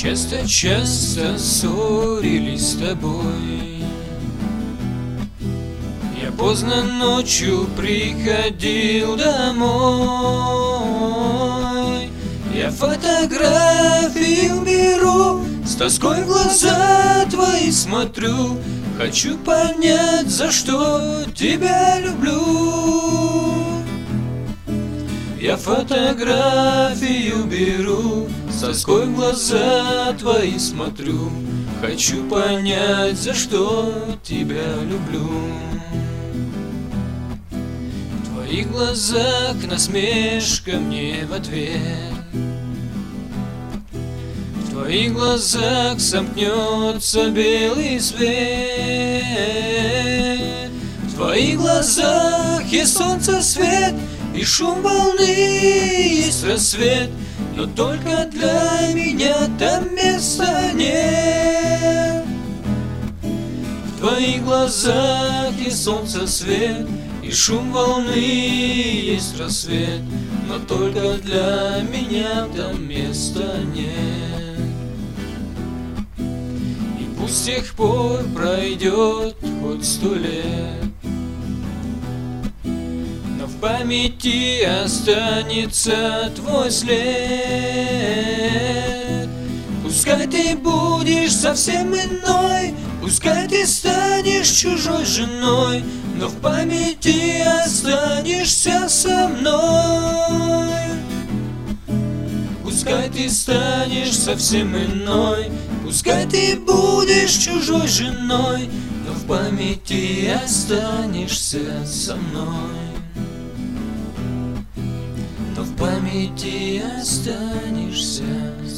Часто-часто ссорились с тобой. Я поздно ночью приходил домой. Я фотографию беру, с тоской в глаза твои смотрю. Хочу понять, за что тебя люблю. Я фотографию беру, с тоской в глаза твои смотрю. Хочу понять, за что тебя люблю. В твоих глазах насмешка мне в ответ. В твоих глазах сомкнется белый свет. В твоих глазах есть солнце свет, и шум волны, есть рассвет. Но только для меня там места нет. В твоих глазах есть солнце свет, и шум волны, есть рассвет. Но только для меня там места нет. И пусть с тех пор пройдет хоть 100 лет, но в памяти останется твой след. Пускай ты будешь совсем иной, пускай ты станешь чужой женой, но в памяти останешься со мной. Пускай ты станешь совсем иной, пускай ты будешь чужой женой, но в памяти останешься со мной. Но в памяти останешься